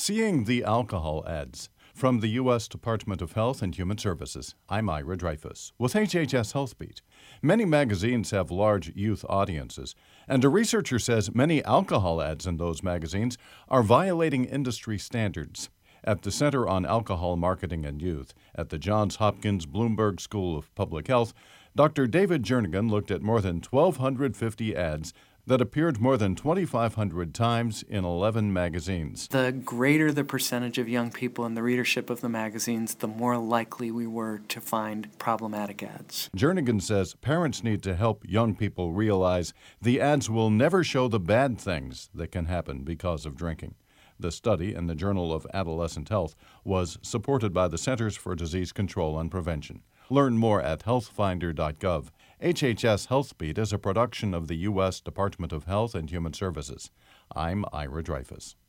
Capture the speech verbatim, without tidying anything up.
Seeing the alcohol ads. From the U S Department of Health and Human Services, I'm Ira Dreyfus with H H S Health Beat. Many magazines have large youth audiences, and a researcher says many alcohol ads in those magazines are violating industry standards. At the Center on Alcohol Marketing and Youth at the Johns Hopkins Bloomberg School of Public Health, Doctor David Jernigan looked at more than one thousand two hundred fifty ads that appeared more than twenty-five hundred times in eleven magazines. The greater the percentage of young people in the readership of the magazines, the more likely we were to find problematic ads. Jernigan says parents need to help young people realize the ads will never show the bad things that can happen because of drinking. The study in the Journal of Adolescent Health was supported by the Centers for Disease Control and Prevention. Learn more at health finder dot gov. H H S Health Beat is a production of the U S Department of Health and Human Services. I'm Ira Dreyfus.